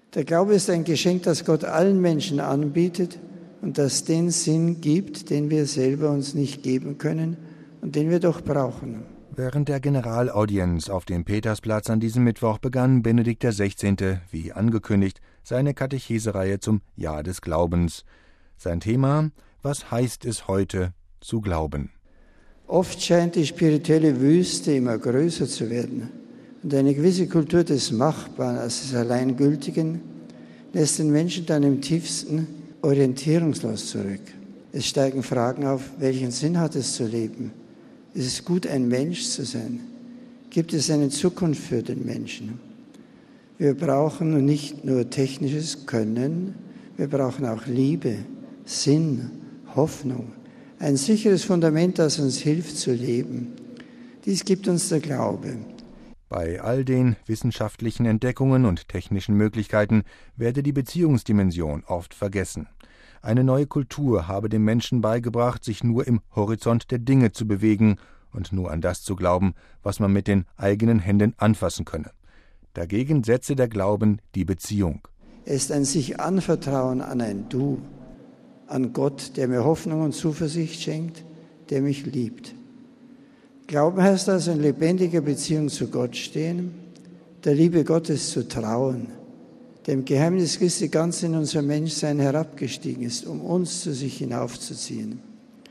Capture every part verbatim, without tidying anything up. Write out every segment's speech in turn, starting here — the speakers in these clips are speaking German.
Der Glaube ist ein Geschenk, das Gott allen Menschen anbietet und das den Sinn gibt, den wir selber uns nicht geben können und den wir doch brauchen. Während der Generalaudienz auf dem Petersplatz an diesem Mittwoch begann Benedikt der Sechzehnte, wie angekündigt, seine Katechesereihe zum Jahr des Glaubens. Sein Thema: Was heißt es heute zu glauben? Oft scheint die spirituelle Wüste immer größer zu werden. Und eine gewisse Kultur des Machbaren, also des Alleingültigen, lässt den Menschen dann im tiefsten orientierungslos zurück. Es steigen Fragen auf: Welchen Sinn hat es zu leben? Ist es gut, ein Mensch zu sein? Gibt es eine Zukunft für den Menschen? Wir brauchen nicht nur technisches Können, wir brauchen auch Liebe, Sinn, Hoffnung, ein sicheres Fundament, das uns hilft zu leben. Dies gibt uns der Glaube. Bei all den wissenschaftlichen Entdeckungen und technischen Möglichkeiten werde die Beziehungsdimension oft vergessen. Eine neue Kultur habe dem Menschen beigebracht, sich nur im Horizont der Dinge zu bewegen und nur an das zu glauben, was man mit den eigenen Händen anfassen könne. Dagegen setze der Glauben die Beziehung. Es ist ein sich anvertrauen an ein Du, an Gott, der mir Hoffnung und Zuversicht schenkt, der mich liebt. Glauben heißt also in lebendiger Beziehung zu Gott stehen, der Liebe Gottes zu trauen, dem Geheimnis Christi ganz in unser Menschsein herabgestiegen ist, um uns zu sich hinaufzuziehen.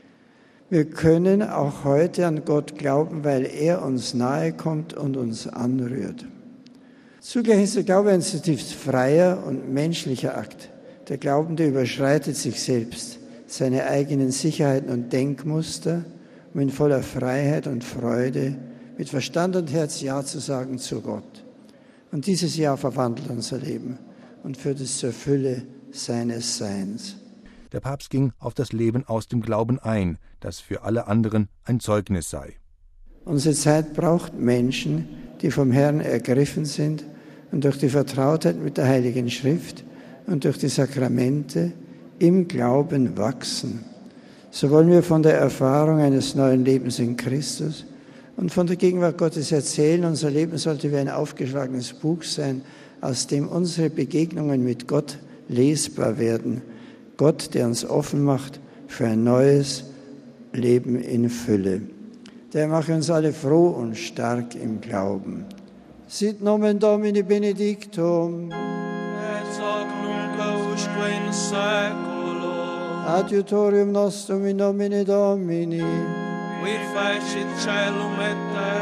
Wir können auch heute an Gott glauben, weil er uns nahe kommt und uns anrührt. Zugleich ist der Glaube ein zutiefst freier und menschlicher Akt. Der Glaubende überschreitet sich selbst, seine eigenen Sicherheiten und Denkmuster, um in voller Freiheit und Freude mit Verstand und Herz Ja zu sagen zu Gott. Und dieses Ja verwandelt unser Leben und führt es zur Fülle seines Seins. Der Papst ging auf das Leben aus dem Glauben ein, das für alle anderen ein Zeugnis sei. Unsere Zeit braucht Menschen, die vom Herrn ergriffen sind und durch die Vertrautheit mit der Heiligen Schrift und durch die Sakramente im Glauben wachsen. So wollen wir von der Erfahrung eines neuen Lebens in Christus und von der Gegenwart Gottes erzählen. Unser Leben sollte wie ein aufgeschlagenes Buch sein, aus dem unsere Begegnungen mit Gott lesbar werden. Gott, der uns offen macht für ein neues Leben in Fülle. Der mache uns alle froh und stark im Glauben. Sit nomen Domini benedictum. Et hoc nunc usque in saeculo. Adiutorium nostrum in nomine Domini. Qui fecit caelum et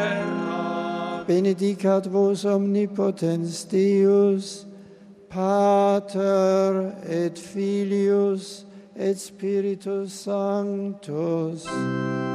terra. Benedicat vos omnipotens Deus, Pater et Filius et Spiritus Sanctus.